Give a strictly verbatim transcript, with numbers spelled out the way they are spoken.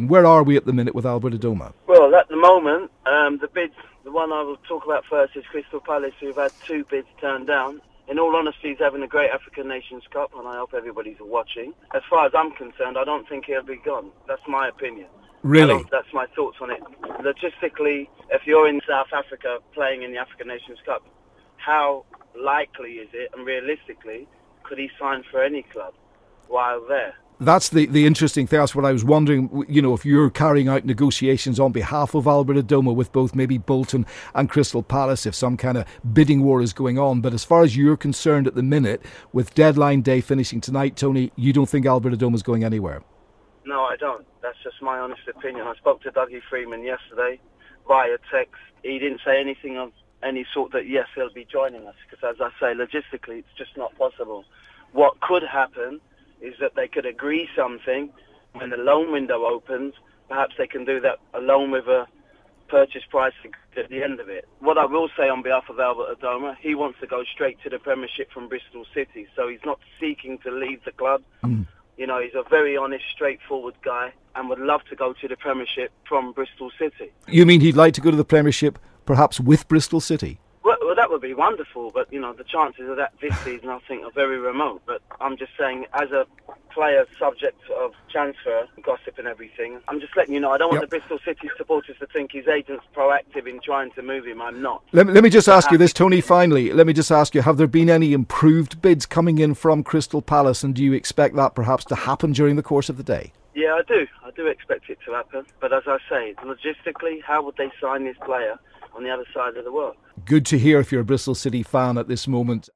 situation. Where are we at the minute with Albert Adomah? Well, at the moment, um, the bids, the one I will talk about first is Crystal Palace, who've had two bids turned down. In all honesty, he's having a great African Nations Cup, and I hope everybody's watching. As far as I'm concerned, I don't think he'll be gone. That's my opinion. Really? That's my thoughts on it. Logistically, if you're in South Africa playing in the African Nations Cup, how likely is it, and realistically, could he sign for any club while there? That's the, the interesting thing. That's what I was wondering, you know, if you're carrying out negotiations on behalf of Albert Adomah with both maybe Bolton and Crystal Palace, if some kind of bidding war is going on. But as far as you're concerned at the minute, with deadline day finishing tonight, Tony, you don't think Albert Adomah is going anywhere? No, I don't. That's just my honest opinion. I spoke to Dougie Freeman yesterday via text. He didn't say anything of any sort that, yes, he'll be joining us. Because as I say, logistically, it's just not possible. What could happen is that they could agree something when the loan window opens. Perhaps they can do that along with a purchase price at the end of it. What I will say on behalf of Albert Adomah, he wants to go straight to the Premiership from Bristol City. So he's not seeking to leave the club. Mm. You know, he's a very honest, straightforward guy and would love to go to the Premiership from Bristol City. You mean he'd like to go to the Premiership perhaps with Bristol City? Well, well, that would be wonderful, but, you know, the chances of that this season, I think, are very remote. But I'm just saying, as a player subject of transfer, gossip and everything, I'm just letting you know, I don't want yep. the Bristol City supporters to think his agent's proactive in trying to move him. I'm not. Let, let me just ask you this, Tony, finally. Let me just ask you, have there been any improved bids coming in from Crystal Palace, and do you expect that perhaps to happen during the course of the day? Yeah, I do. I do expect it to happen. But as I say, logistically, how would they sign this player on the other side of the world? Good to hear if you're a Bristol City fan at this moment.